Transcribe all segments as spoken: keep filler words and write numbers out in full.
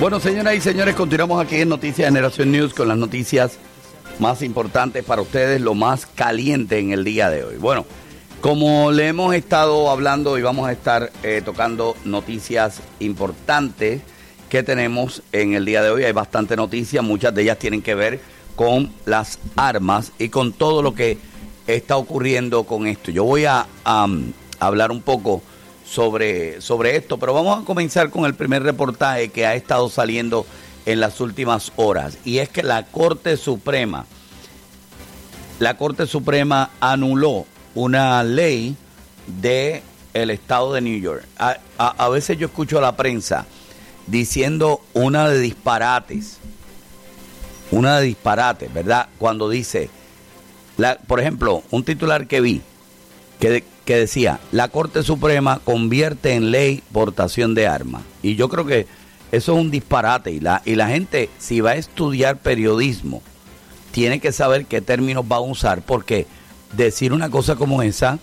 Bueno, señoras y señores, continuamos aquí en Noticias Generación News con las noticias más importantes para ustedes, lo más caliente en el día de hoy. Bueno, como le hemos estado hablando y vamos a estar eh, tocando noticias importantes que tenemos en el día de hoy, hay bastante noticias, muchas de ellas tienen que ver con las armas y con todo lo que está ocurriendo con esto. Yo voy a um, hablar un poco sobre, sobre esto, pero vamos a comenzar con el primer reportaje que ha estado saliendo en las últimas horas, y es que la Corte Suprema, la Corte Suprema anuló una ley del estado de New York. A, a, a veces yo escucho a la prensa diciendo una de disparates, una de disparates, ¿verdad? Cuando dice, la, por ejemplo, un titular que vi, que, que decía, la Corte Suprema convierte en ley portación de armas. Y yo creo que eso es un disparate, y la, y la gente, si va a estudiar periodismo, tiene que saber qué términos va a usar, porque decir una cosa como esa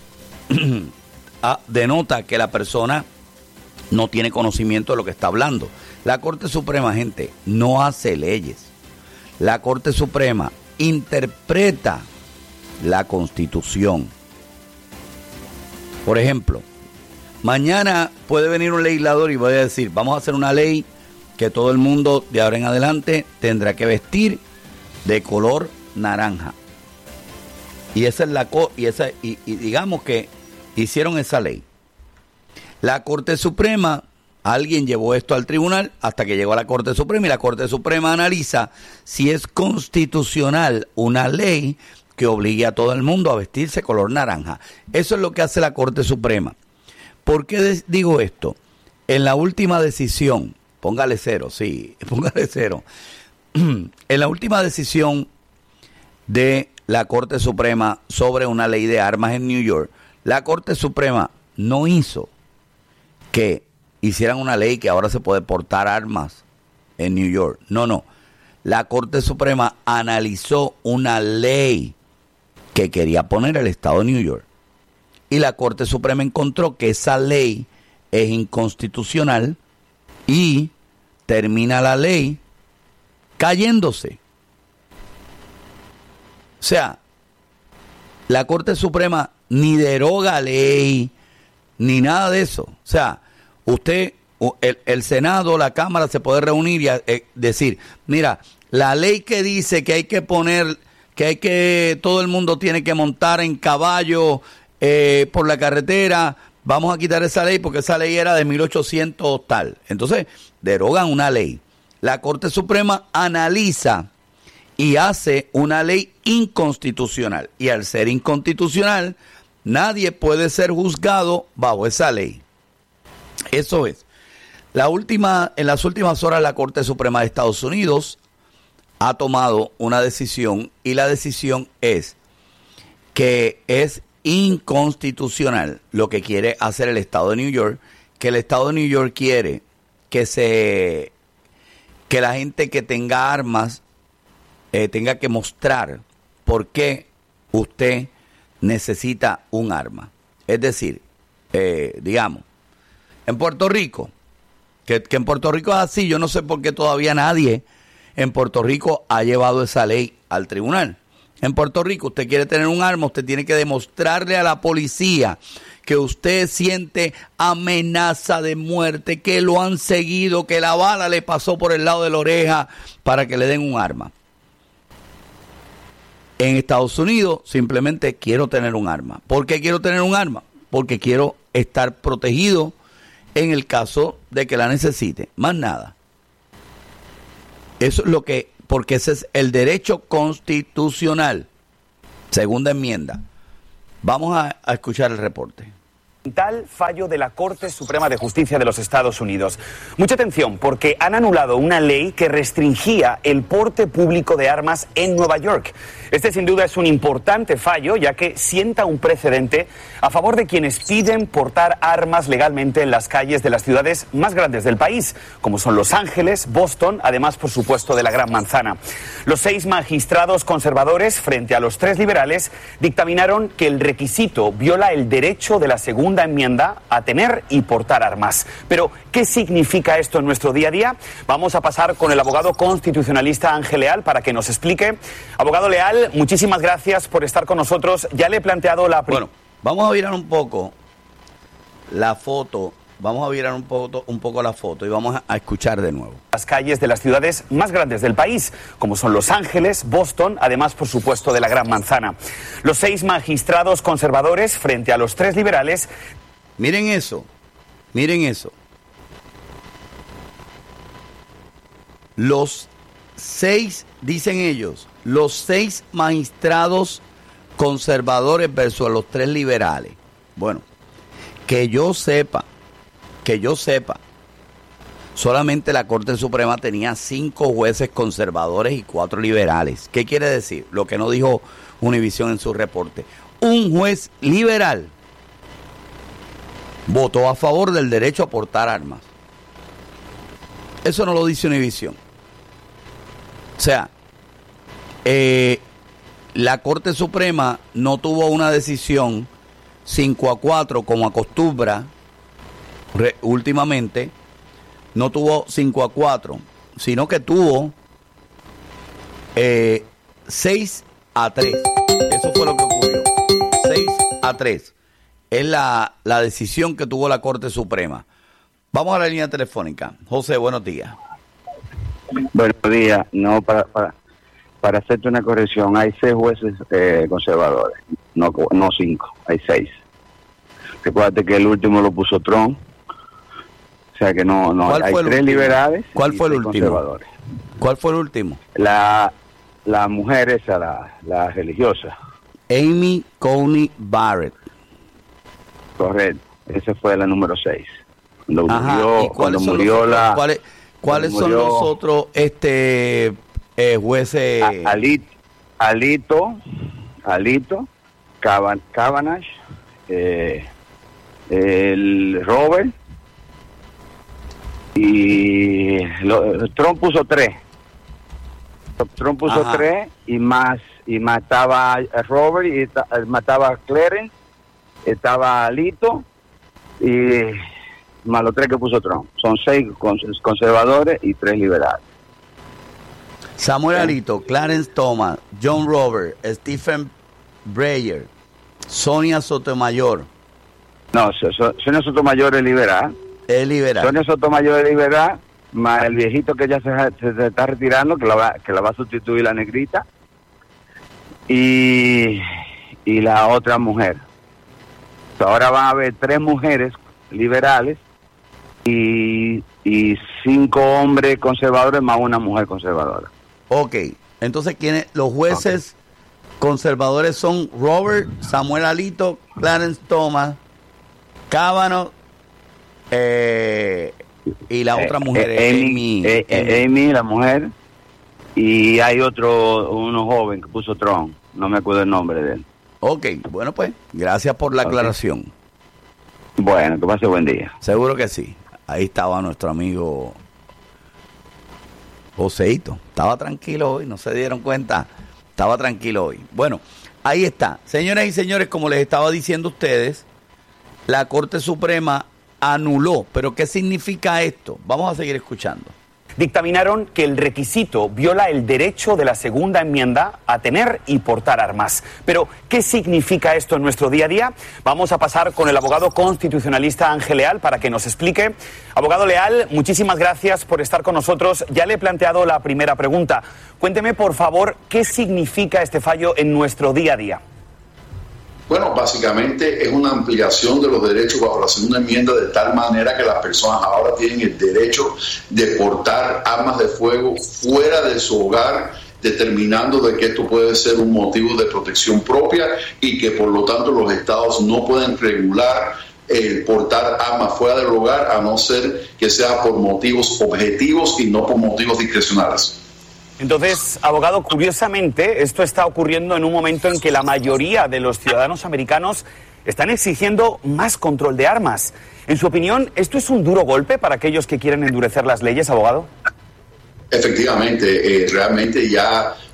denota que la persona no tiene conocimiento de lo que está hablando. La Corte Suprema, gente, no hace leyes. La Corte Suprema interpreta la Constitución. Por ejemplo, mañana puede venir un legislador y voy a decir, vamos a hacer una ley que todo el mundo de ahora en adelante tendrá que vestir de color naranja. Y esa es la co y esa y, y digamos que hicieron esa ley. La Corte Suprema, alguien llevó esto al tribunal hasta que llegó a la Corte Suprema, y la Corte Suprema analiza si es constitucional una ley que obligue a todo el mundo a vestirse color naranja. Eso es lo que hace la Corte Suprema. ¿Por qué digo esto? En la última decisión, póngale cero, sí, póngale cero. En la última decisión de la Corte Suprema sobre una ley de armas en New York, la Corte Suprema no hizo que hicieran una ley que ahora se puede portar armas en New York. No, no. La Corte Suprema analizó una ley que quería poner el estado de New York. Y la Corte Suprema encontró que esa ley es inconstitucional y termina la ley cayéndose. O sea, la Corte Suprema ni deroga ley, ni nada de eso. O sea, usted, el, el Senado, la Cámara se puede reunir y eh, decir, mira, la ley que dice que hay que poner, que hay que, todo el mundo tiene que montar en caballo eh, por la carretera, vamos a quitar esa ley porque esa ley era de mil ochocientos tal. Entonces, derogan una ley. La Corte Suprema analiza y hace una ley inconstitucional. Y al ser inconstitucional, nadie puede ser juzgado bajo esa ley. Eso es. La última, en las últimas horas, la Corte Suprema de Estados Unidos ha tomado una decisión, y la decisión es que es inconstitucional lo que quiere hacer el estado de New York, que el estado de New York quiere que se que la gente que tenga armas eh, tenga que mostrar por qué usted necesita un arma. Es decir, eh, digamos, en Puerto Rico, que, que en Puerto Rico es así, yo no sé por qué todavía nadie en Puerto Rico ha llevado esa ley al tribunal. En Puerto Rico, usted quiere tener un arma, usted tiene que demostrarle a la policía que usted siente amenaza de muerte, que lo han seguido, que la bala le pasó por el lado de la oreja para que le den un arma. En Estados Unidos, simplemente quiero tener un arma. ¿Por qué quiero tener un arma? Porque quiero estar protegido en el caso de que la necesite. Más nada. Eso es lo que, porque ese es el derecho constitucional. Segunda enmienda. Vamos a, a escuchar el reporte. Tal fallo de la Corte Suprema de Justicia de los Estados Unidos. Mucha atención, porque han anulado una ley que restringía el porte público de armas en Nueva York. Este sin duda es un importante fallo, ya que sienta un precedente a favor de quienes piden portar armas legalmente en las calles de las ciudades más grandes del país, como son Los Ángeles, Boston, además, por supuesto, de la Gran Manzana. Los seis magistrados conservadores, frente a los tres liberales, dictaminaron que el requisito viola el derecho de la Segunda segunda enmienda a tener y portar armas. Pero, ¿qué significa esto en nuestro día a día? Vamos a pasar con el abogado constitucionalista Ángel Leal para que nos explique. Abogado Leal, muchísimas gracias por estar con nosotros. Ya le he planteado la... Bueno, vamos a virar un poco la foto. Vamos a virar un poco, un poco la foto y vamos a, a escuchar de nuevo. Las calles de las ciudades más grandes del país, como son Los Ángeles, Boston, además, por supuesto, de la Gran Manzana. Los seis magistrados conservadores frente a los tres liberales. Miren eso, miren eso. Los seis, dicen ellos, los seis magistrados conservadores versus los tres liberales. Bueno, que yo sepa, que yo sepa, solamente la Corte Suprema tenía cinco jueces conservadores y cuatro liberales. ¿Qué quiere decir? Lo que no dijo Univision en su reporte. Un juez liberal votó a favor del derecho a portar armas. Eso no lo dice Univision. O sea, eh, la Corte Suprema no tuvo una decisión cinco a cuatro como acostumbra re, últimamente, no tuvo cinco a cuatro, sino que tuvo eh, seis a tres. Eso fue lo que ocurrió. seis a tres. Es la, la decisión que tuvo la Corte Suprema. Vamos a la línea telefónica. José, buenos días. Buenos días. No, para, para, para hacerte una corrección, hay seis jueces eh, conservadores, no, no cinco, hay seis. Recuerda que el último lo puso Trump, o sea que no, no hay tres último? liberales. ¿Cuál fue el último? ¿Cuál fue el último? La, la mujer esa, la, la religiosa. Amy Coney Barrett. Correcto, esa fue la número seis. Cuando Ajá, murió, ¿y cuáles cuando son murió los, la... ¿Cuáles, cuáles son murió, los otros este, eh, jueces? A, Alito, Alito, Alito, Kavanaugh, eh, el Robert, y lo, Trump puso tres. Trump puso Ajá. tres y más, y mataba a Robert, y ta, mataba a Clarence, estaba Alito, y más los tres que puso Trump. Son seis conservadores y tres liberales. Samuel Alito, Clarence Thomas, John Robert, Stephen Breyer, Sonia Sotomayor. No, Sonia Sotomayor es liberal. Es liberal. Sonia Sotomayor es liberal, más el viejito que ya se, se, se está retirando, que la, va, que la va a sustituir la negrita, y, y la otra mujer. Ahora van a haber tres mujeres liberales y, y cinco hombres conservadores más una mujer conservadora. Ok, entonces ¿quiénes? Los jueces okay. conservadores son Robert, Samuel Alito, Clarence Thomas, Kavanaugh eh, y la eh, otra mujer eh, Amy, Amy, eh, Amy. Amy, la mujer, y hay otro, uno joven que puso Trump, no me acuerdo el nombre de él. Ok, bueno pues, gracias por la okay. aclaración. Bueno, que pase buen día. Seguro que sí. Ahí estaba nuestro amigo Joseito. Estaba tranquilo hoy, no se dieron cuenta. Estaba tranquilo hoy. Bueno, ahí está. Señoras y señores, como les estaba diciendo a ustedes, la Corte Suprema anuló. ¿Pero qué significa esto? Vamos a seguir escuchando. Dictaminaron que el requisito viola el derecho de la segunda enmienda a tener y portar armas. Pero, ¿qué significa esto en nuestro día a día? Vamos a pasar con el abogado constitucionalista Ángel Leal para que nos explique. Abogado Leal, muchísimas gracias por estar con nosotros. Ya le he planteado la primera pregunta. Cuénteme, por favor, ¿qué significa este fallo en nuestro día a día? Bueno, básicamente es una ampliación de los derechos bajo la segunda enmienda de tal manera que las personas ahora tienen el derecho de portar armas de fuego fuera de su hogar, determinando de que esto puede ser un motivo de protección propia y que por lo tanto los estados no pueden regular el portar armas fuera del hogar a no ser que sea por motivos objetivos y no por motivos discrecionales. Entonces, abogado, curiosamente, esto está ocurriendo en un momento en que la mayoría de los ciudadanos americanos están exigiendo más control de armas. En su opinión, ¿esto es un duro golpe para aquellos que quieren endurecer las leyes, abogado? Efectivamente, eh, realmente ya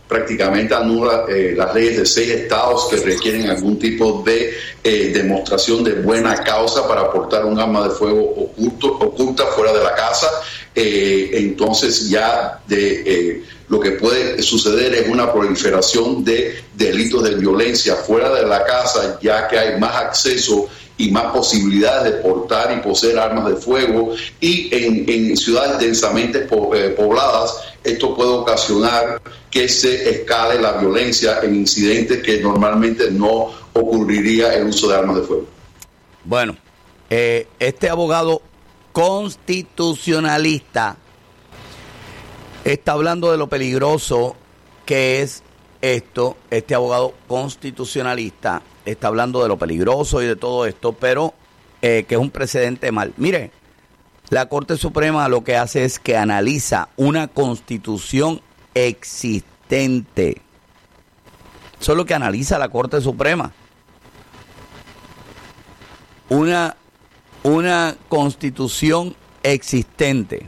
prácticamente anula eh, las leyes de seis estados que requieren algún tipo de eh, demostración de buena causa para portar un arma de fuego oculto, oculta fuera de la casa. Eh, entonces ya de eh, lo que puede suceder es una proliferación de delitos de violencia fuera de la casa, ya que hay más acceso y más posibilidades de portar y poseer armas de fuego, y en, en ciudades densamente po, eh, pobladas esto puede ocasionar que se escale la violencia en incidentes que normalmente no ocurriría el uso de armas de fuego. Bueno, eh, este abogado constitucionalista está hablando de lo peligroso que es esto. Este abogado constitucionalista está hablando de lo peligroso y de todo esto, pero eh, que es un precedente mal. Mire, la Corte Suprema lo que hace es que analiza una constitución existente. Eso es lo que analiza la Corte Suprema. Una, una constitución existente.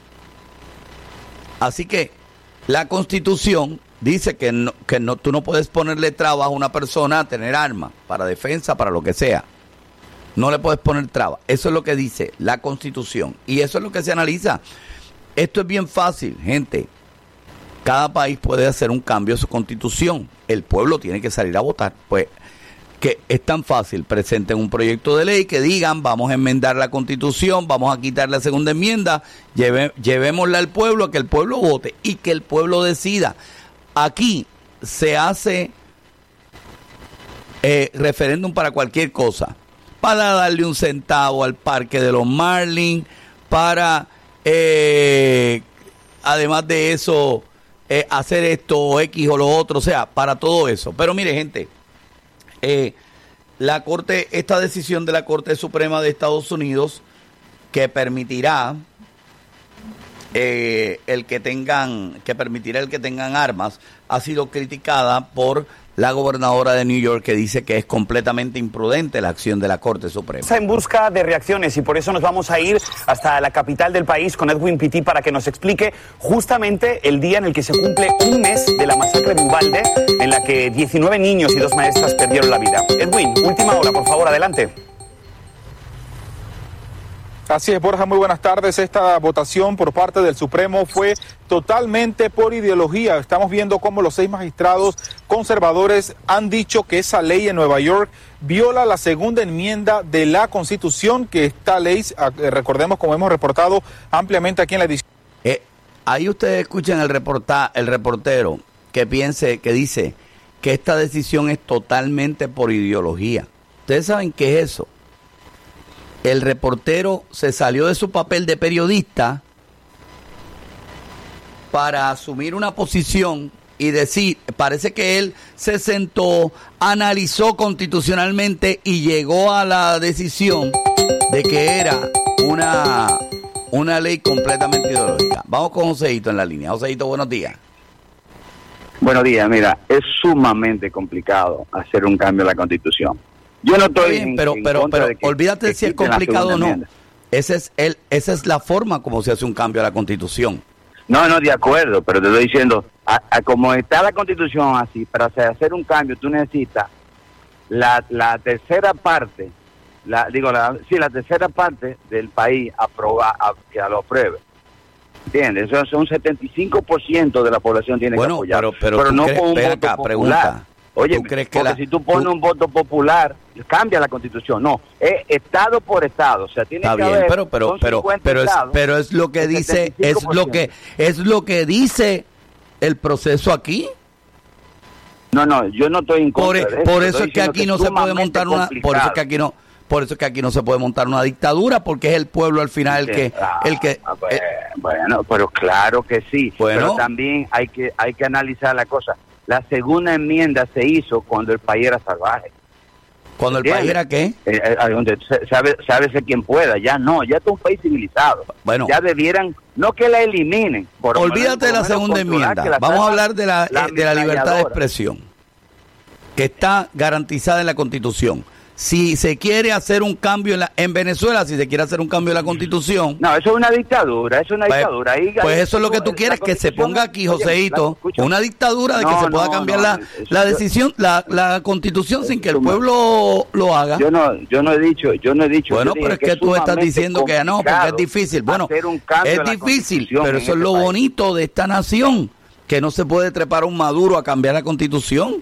Así que la Constitución dice que no, que no, tú no puedes ponerle trabas a una persona a tener armas para defensa, para lo que sea. No le puedes poner trabas. Eso es lo que dice la Constitución. Y eso es lo que se analiza. Esto es bien fácil, gente. Cada país puede hacer un cambio a su Constitución. El pueblo tiene que salir a votar. Pues que es tan fácil. Presenten un proyecto de ley que digan, vamos a enmendar la Constitución, vamos a quitar la segunda enmienda, lleve, llevémosla al pueblo, a que el pueblo vote y que el pueblo decida. Aquí se hace eh, referéndum para cualquier cosa. Para darle un centavo al parque de los Marlins, para, eh, además de eso, eh, hacer esto, X o lo otro, o sea, para todo eso. Pero mire, gente, eh, la Corte, esta decisión de la Corte Suprema de Estados Unidos, que permitirá eh, el que tengan, que permitirá el que tengan armas, ha sido criticada por la gobernadora de New York, que dice que es completamente imprudente la acción de la Corte Suprema. Está en busca de reacciones y por eso nos vamos a ir hasta la capital del país con Edwin Pitti para que nos explique justamente el día en el que se cumple un mes de la masacre de Uvalde, en la que diecinueve niños y dos maestras perdieron la vida. Edwin, última hora, por favor, adelante. Así es, Borja, muy buenas tardes. Esta votación por parte del Supremo fue totalmente por ideología. Estamos viendo cómo los seis magistrados conservadores han dicho que esa ley en Nueva York viola la segunda enmienda de la Constitución, que esta ley, recordemos, como hemos reportado ampliamente aquí en la edición. Eh, ahí ustedes escuchan el, reporta, el reportero que piense, que dice que esta decisión es totalmente por ideología. ¿Ustedes saben qué es eso? El reportero se salió de su papel de periodista para asumir una posición y decir, parece que él se sentó, analizó constitucionalmente y llegó a la decisión de que era una, una ley completamente ideológica. Vamos con Joseito en la línea. Joseito, buenos días. Buenos días, mira, es sumamente complicado hacer un cambio en la Constitución. Yo no estoy bien, pero, en, pero, en pero, pero olvídate si es complicado o no. Ese es el, esa es la forma como se hace un cambio a la Constitución. No, no, de acuerdo, pero te estoy diciendo, a, a como está la Constitución así, para hacer un cambio tú necesitas la, la tercera parte, la, digo, la, sí, la tercera parte del país aproba, a, que lo apruebe. ¿Entiendes? Eso es un setenta y cinco por ciento de la población tiene bueno, que apoyar. Pero, pero, pero no crees, con un voto acá, popular. Pregunta. Oye, crees que porque la, si tú pones tú, un voto popular, cambia la Constitución. No, es estado por estado. O sea, tiene está que bien, haber pero pero pero pero es, pero es lo que dice, es lo que es lo que dice el proceso aquí. No, no, yo no estoy en contra por, de eso. por eso es que aquí que no se puede montar una, por eso es que aquí no, por eso es que aquí no se puede montar una dictadura, porque es el pueblo al final el que, ah, el que. Bueno, eh, bueno, pero claro que sí. Bueno, pero también hay que hay que analizar la cosa. La segunda enmienda se hizo cuando el país era salvaje. ¿Cuando el país era qué? Eh, eh, donde sabe, sábese quien pueda. Ya no, ya está un país civilizado. Bueno, ya debieran, no que la eliminen. Por olvídate de la segunda enmienda. Vamos a hablar de la, la, de la libertad de expresión, que está garantizada en la Constitución. si se quiere hacer un cambio en, la, en Venezuela, si se quiere hacer un cambio en la Constitución... No, eso es una dictadura, eso es una pues, dictadura. Ahí, pues eso es lo que tú quieres, que se ponga aquí, Joseito, una dictadura de no, que se pueda no, cambiar no, la, eso, la yo, decisión, la, la Constitución sin que el pueblo lo haga. Yo no, yo no he dicho, yo no he dicho. Bueno, pero es que, que tú estás diciendo que no, porque es difícil. Bueno, es difícil, pero eso es lo bonito de esta nación, que no se puede trepar a un Maduro a cambiar la Constitución.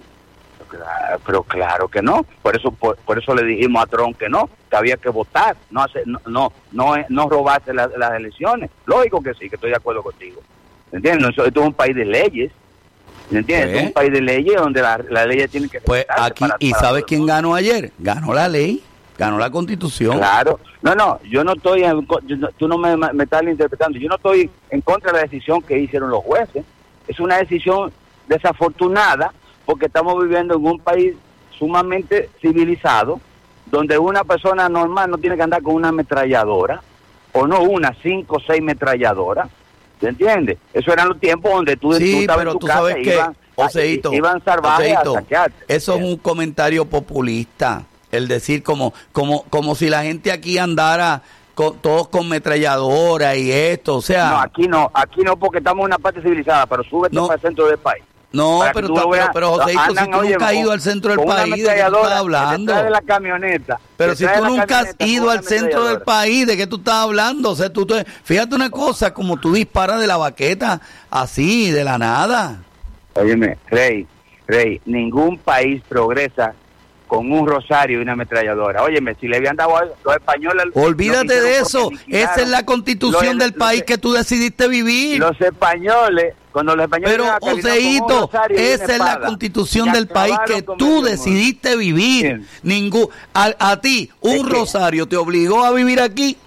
Pero claro que no, por eso por, por eso le dijimos a Trump que no, que había que votar, no hacer, no no no, no robarse la, las elecciones. Lógico que sí, que estoy de acuerdo contigo. ¿Entiendes? Esto es un país de leyes. ¿Entiendes? ¿Eh? Es un país de leyes donde las la leyes tienen que pues aquí para, y para ¿sabes quién ganó ayer? Ganó la ley, ganó la Constitución. Claro. No, no, yo no estoy en, yo, tú no me, me estás interpretando. Yo no estoy en contra de la decisión que hicieron los jueces. Es una decisión desafortunada, porque estamos viviendo en un país sumamente civilizado, donde una persona normal no tiene que andar con una ametralladora, o no una, cinco o seis ametralladoras, ¿te entiendes? Eso eran los tiempos donde tú, sí, tú estabas pero en tu tú casa sabes e que, iban, Joseito, iban salvajes Joseito, a saquearte. Eso es un comentario populista, el decir como, como, como si la gente aquí andara... Con, todos con metralladora y esto, o sea... No, aquí no, aquí no, porque estamos en una parte civilizada, pero súbete no, para el centro del país. No, pero, ta, veas, pero, pero Joseito, andan, si tú oye, nunca has ido al centro del país, ¿de qué tú estás hablando? De la camioneta, pero si tú nunca has ido al centro del país, ¿de qué tú estás hablando? O sea, tú, tú, fíjate una cosa, como tú disparas de la baqueta, así, de la nada. Óyeme, Rey, Rey, ningún país progresa con un rosario y una ametralladora. Óyeme, si le habían dado a los españoles... Olvídate de eso, esa es la constitución los, del país los, que tú decidiste vivir. Los españoles, cuando los españoles... Pero, Joseito, esa es la constitución del país que tú decidiste vivir. Bien. Ningún a, a ti, un es rosario que, te obligó a vivir aquí.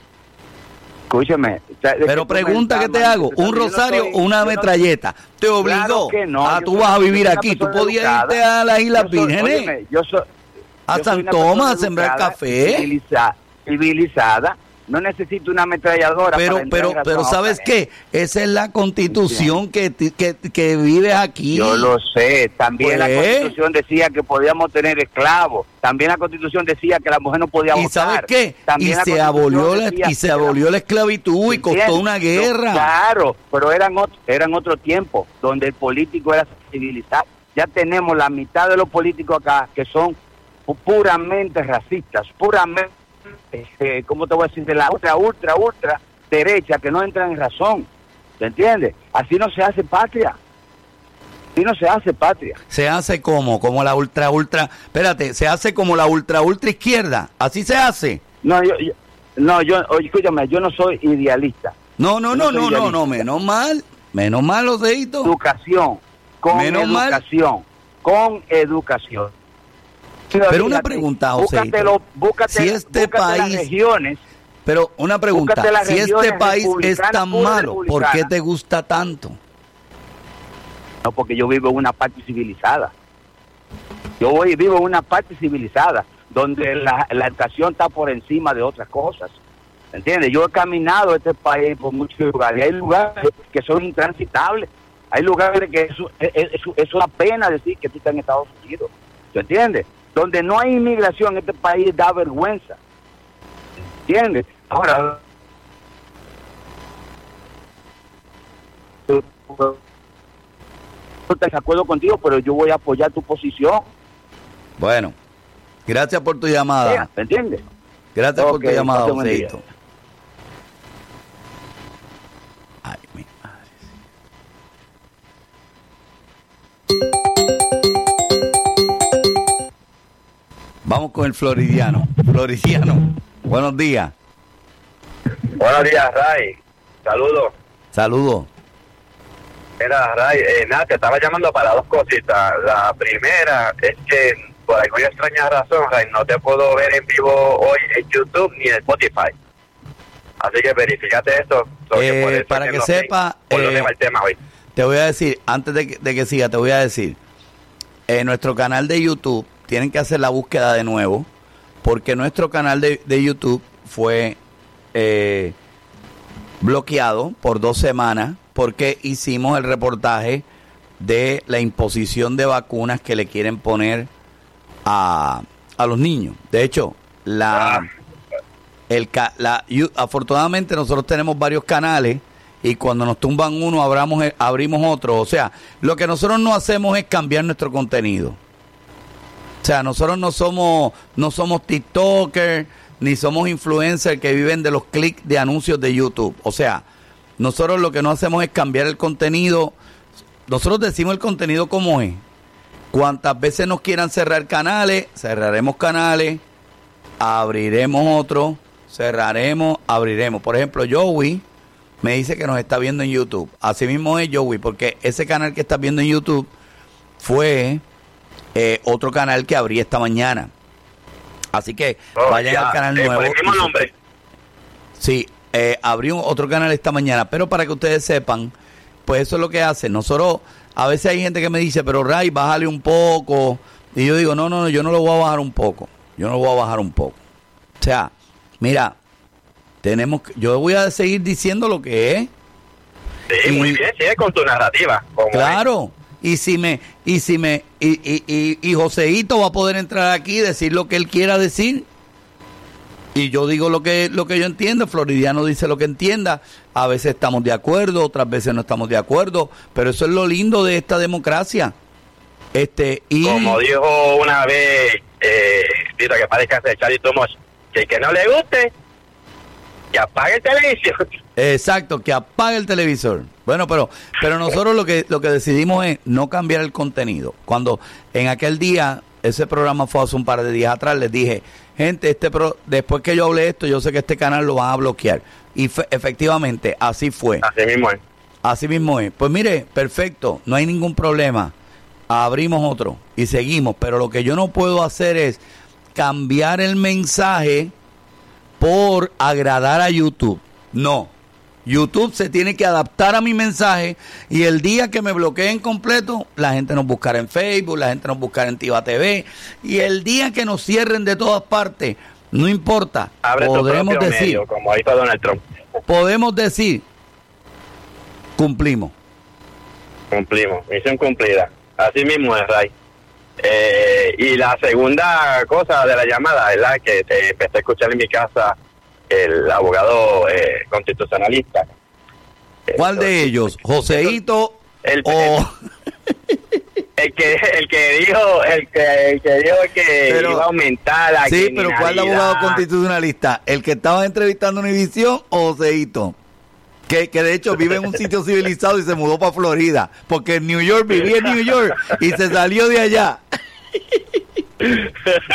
Escúchame. Pero pregunta que te hago, ¿un rosario o una metralleta? ¿Te obligó? Ah, tú vas a vivir aquí, tú podías irte a las Islas Vírgenes. Yo soy... a San Tomás a sembrar café. Civilizada, civilizada, no necesito una ametralladora. Pero, para pero, pero ¿sabes qué? Esa es la constitución que, que, que vive aquí. Yo lo sé. También pues, la constitución decía que podíamos tener esclavos. También la constitución decía que la mujer no podía ¿Y votar. ¿Y sabes qué? También y se abolió la, y se abolió la, la esclavitud y costó una guerra. No, claro, pero eran otro, eran otro tiempo donde el político era civilizado. Ya tenemos la mitad de los políticos acá que son puramente racistas, puramente, eh, ¿cómo te voy a decir? De la ultra, ultra, ultra derecha, que no entran en razón, ¿te entiendes? Así no se hace patria, así no se hace patria. ¿Se hace como? Como la ultra, ultra, espérate, se hace como la ultra, ultra izquierda, ¿así se hace? No, yo, yo no, yo, oye, escúchame, yo no soy idealista. No, no, no, no, no, no, no, menos mal, menos mal, Joseito. Educación, con menos educación, mal. con educación. Pero una pregunta, José, si este país, regiones, pero una pregunta, si este país es tan malo, ¿por qué te gusta tanto? No, porque yo vivo en una parte civilizada. Yo voy, vivo en una parte civilizada, donde la, la educación está por encima de otras cosas. ¿Entiendes? Yo he caminado este país por muchos lugares, hay lugares que son intransitables, hay lugares que eso, es, es, es una pena decir que tú estás en Estados Unidos. ¿Tú entiendes? Donde no hay inmigración, este país da vergüenza. ¿Entiendes? Ahora, no estoy de acuerdo contigo, pero yo voy a apoyar tu posición. Bueno, gracias por tu llamada. ¿Me entiendes? Gracias okay, por tu llamada, Joséito. Ay, mi madre. Vamos con el Floridiano. Floridiano, buenos días. Buenos días, Ray. Saludos. Saludos. Mira, Ray, eh, nada, te estaba llamando para dos cositas. La primera es que, por alguna extraña razón, Ray, no te puedo ver en vivo hoy en YouTube ni en Spotify. Así que verifícate esto. Eh, para que, que sepa, sé, eh, el tema hoy. Te voy a decir, antes de que, de que siga, te voy a decir, en nuestro canal de YouTube, tienen que hacer la búsqueda de nuevo, porque nuestro canal de, de YouTube fue eh, bloqueado por dos semanas, porque hicimos el reportaje de la imposición de vacunas que le quieren poner a, a los niños. De hecho, la, Ah. el, ca- la, yu- afortunadamente nosotros tenemos varios canales y cuando nos tumban uno abramos, el- abrimos otro. O sea, lo que nosotros no hacemos es cambiar nuestro contenido. O sea, nosotros no somos, no somos TikTokers, ni somos influencers que viven de los clics de anuncios de YouTube. O sea, nosotros lo que no hacemos es cambiar el contenido. Nosotros decimos el contenido como es. Cuantas veces nos quieran cerrar canales, cerraremos canales, abriremos otros, cerraremos, abriremos. Por ejemplo, Joey me dice que nos está viendo en YouTube. Así mismo es Joey, porque ese canal que estás viendo en YouTube fue eh, otro canal que abrí esta mañana. Así que Oh, vayan ya, al canal eh, nuevo. por el mismo y- nombre. Sí, eh, abrí un- otro canal esta mañana, pero para que ustedes sepan, pues eso es lo que hace. Nosotros, a veces hay gente que me dice, pero Ray, bájale un poco. Y yo digo, no, no, no, yo no lo voy a bajar un poco. Yo no lo voy a bajar un poco. O sea, mira, tenemos, que- yo voy a seguir diciendo lo que es. Sí, Y- muy bien, sigue con tu narrativa. como Claro. Y si me, y si me, y, y, y, y Joseito va a poder entrar aquí y decir lo que él quiera decir. Y yo digo lo que, lo que yo entiendo, Floridiano dice lo que entienda. A veces estamos de acuerdo, otras veces no estamos de acuerdo, pero eso es lo lindo de esta democracia. Este, y Como dijo una vez, eh, Tito, que parezca ser Charlie Tomás, que el que no le guste, que apague el televisión. exacto, que apague el televisor. Bueno, pero pero nosotros lo que lo que decidimos es no cambiar el contenido. Cuando en aquel día, ese programa fue hace un par de días atrás, les dije, gente, este pro, después que yo hablé esto, yo sé que este canal lo van a bloquear. Y fe- efectivamente, así fue. Así mismo es. Así mismo es. Pues mire, perfecto, no hay ningún problema. Abrimos otro y seguimos. Pero lo que yo no puedo hacer es cambiar el mensaje por agradar a YouTube. No. YouTube se tiene que adaptar a mi mensaje y el día que me bloqueen completo, la gente nos buscará en Facebook, la gente nos buscará en Tiva T V y el día que nos cierren de todas partes, no importa, Abre tu podremos propio decir, medio, como hizo Donald Trump. podemos decir, cumplimos. Cumplimos, misión cumplida. Así mismo es, Ray. Eh, y la segunda cosa de la llamada, ¿verdad? Que te empecé a escuchar en mi casa el abogado eh, constitucionalista. ¿Cuál de ellos? ¿Joseito El- o...? El que el que dijo el que, el que dijo que Pero- iba a aumentar la Sí, pero ¿cuál criminalidad. abogado constitucionalista? ¿El que estaba entrevistando Univisión o Joseito? Que, que de hecho vive en un sitio civilizado y se mudó para Florida. Porque en New York vivía en New York y se salió de allá. el,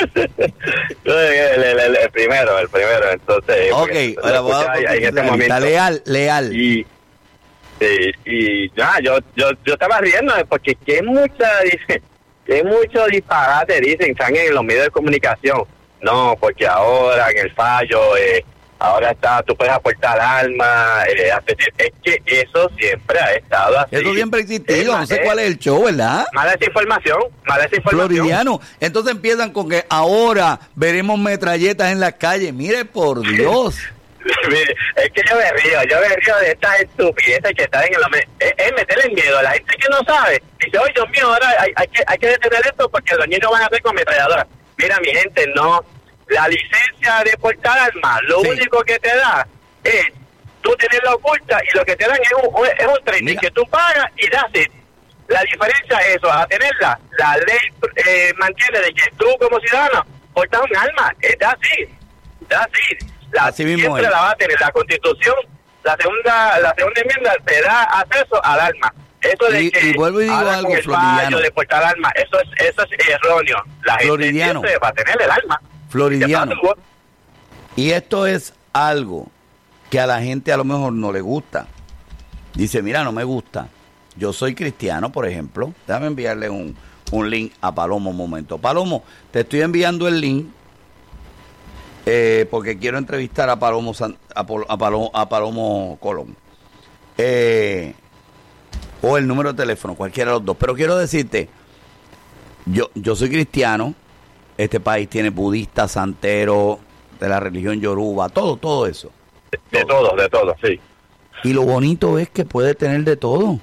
el- el- el primero, el primero, entonces... Ok, pues, el abogado escuché ahí en este constitucionalista. momento. Leal, leal. Y, sí, y ya, yo, yo, yo estaba riendo porque que mucha, dice, que mucho disparate dicen, están en los medios de comunicación. No, porque ahora en el fallo, eh, ahora está, tú puedes aportar armas, eh, es que eso siempre ha estado así. Eso siempre ha existido. Es No sé más, cuál es el show, ¿verdad? Mala desinformación, mala desinformación. Floridiano. Entonces empiezan con que ahora veremos metralletas en las calles. Mire, por Dios. Mire, es que yo me río, yo me río de estas estupideces que están en el hombre. Es, es meterle miedo a la gente que no sabe. Dice, oye, Dios mío, ahora hay, hay, que, hay que detener esto porque los niños van a hacer con ametralladoras. Mira, mi gente, no. La licencia de portar armas, lo Sí. único que te da es tú tenerla oculta y lo que te dan es un, es un training Mira. que tú pagas y das it. La diferencia es eso, a tenerla. La ley eh, mantiene de que tú como ciudadano portas un arma. Es así. así. La, Así mismo siempre es. la va a tener. La Constitución, la segunda la segunda enmienda te da acceso al arma. Eso de Y- que y vuelvo y digo ahora algo, con el Floridiano. fallo de portar arma, eso es eso es erróneo. La gente Floridiano. siempre va a tener el arma. Floridiano. ¿Qué pasa, Hugo? Y esto es algo que a la gente a lo mejor no le gusta. Dice, mira, no me gusta. Yo soy cristiano, por ejemplo. Déjame enviarle un, un link a Palomo un momento. Palomo, te estoy enviando el link eh, porque quiero entrevistar a Palomo, San- a, Pol- a Palomo, a Palomo Colón. Eh, o el número de teléfono, cualquiera de los dos. Pero quiero decirte, yo, yo soy cristiano. Este país tiene budistas, santeros, de la religión yoruba, todo, todo eso. De todo, de todo, sí. Y lo bonito es que puede tener de todo.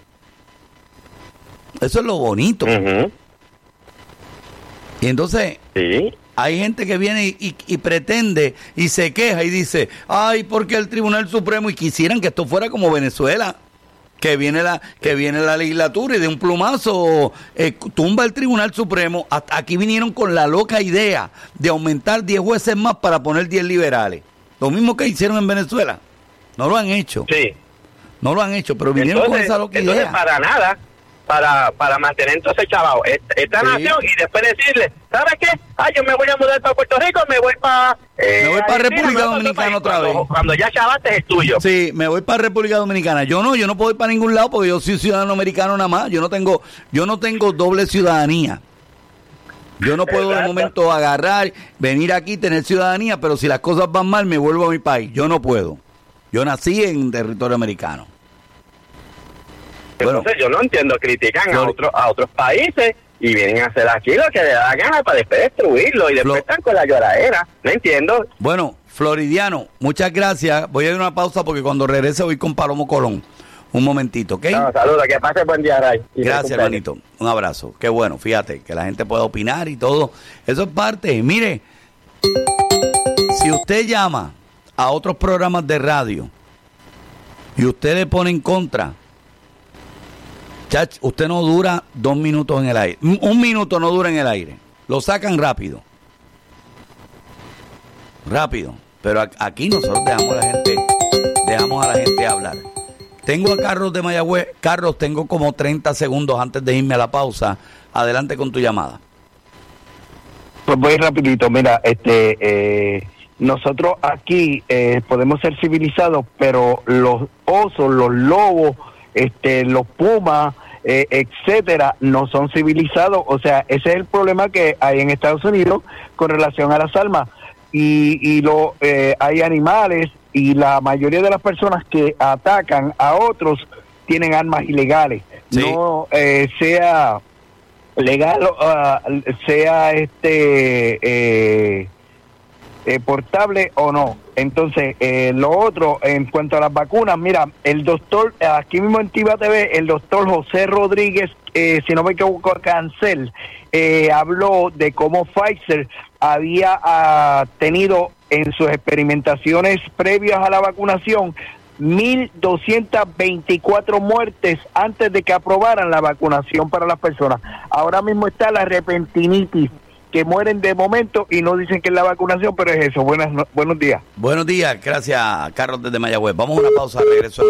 Eso es lo bonito. Ujú. Y entonces, Sí. Hay gente que viene y, y, y pretende y se queja y dice, ay, porque el Tribunal Supremo, y quisieran que esto fuera como Venezuela, que viene la que viene la legislatura y de un plumazo eh, tumba el Tribunal Supremo. Hasta aquí vinieron con la loca idea de aumentar diez jueces más para poner diez liberales. Lo mismo que hicieron en Venezuela. No lo han hecho. Sí. No lo han hecho, pero vinieron entonces, con esa loca entonces, idea. para nada, para para mantener entonces chavao esta, esta Sí. nación y después decirle, ¿sabes qué? Ah, yo me voy a mudar para Puerto Rico, me voy para... Eh, Me voy para Argentina, República me voy para Dominicana otro otra país. vez. Cuando, cuando ya chavaste es tuyo. Sí, me voy para República Dominicana. Yo no, yo no puedo ir para ningún lado porque yo soy ciudadano americano nada más. Yo no tengo, yo no tengo doble ciudadanía. Yo no puedo de momento agarrar, venir aquí, tener ciudadanía, pero si las cosas van mal me vuelvo a mi país. Yo no puedo. Yo nací en territorio americano. Entonces Bueno, yo no entiendo, critican a Flor- otros a otros países y vienen a hacer aquí lo que les da la gana para después destruirlo y después Flor- están con la lloradera. No entiendo. bueno, Floridiano, muchas gracias. Voy a ir a una pausa porque cuando regrese voy con Palomo Colón. Un momentito, ¿ok? No, saludos, que pase buen día, Ray. Y Gracias, feliz hermanito. Un abrazo. Qué bueno, fíjate, que la gente pueda opinar y todo. Eso es parte. Mire, si usted llama a otros programas de radio y usted le pone en contra, chach, usted no dura dos minutos en el aire. Un, un minuto no dura en el aire. Lo sacan rápido. Rápido. Pero a- aquí nosotros dejamos a la gente, dejamos a la gente hablar. Tengo a Carlos de Mayagüez. Carlos, tengo como treinta segundos antes de irme a la pausa. Adelante con tu llamada. Pues voy rapidito, mira, este, eh, nosotros aquí eh, podemos ser civilizados, pero los osos, los lobos, este, los pumas, eh, etcétera, no son civilizados. O sea, ese es el problema que hay en Estados Unidos con relación a las armas. Y, y lo, eh, hay animales y la mayoría de las personas que atacan a otros tienen armas ilegales. Sí. No eh, sea legal, uh, sea este eh, eh, portable o no. Entonces, eh, lo otro, en cuanto a las vacunas, mira, el doctor, aquí mismo en Tiva T V, el doctor José Rodríguez, eh, si no me equivoco, Cancel, eh, habló de cómo Pfizer había uh, tenido en sus experimentaciones previas a la vacunación mil doscientas veinticuatro muertes antes de que aprobaran la vacunación para las personas. Ahora mismo está la repentinitis, que mueren de momento y no dicen que es la vacunación, pero es eso. Buenas no- buenos días. Buenos días. Gracias, Carlos desde Mayagüez. Vamos a una pausa. Regreso.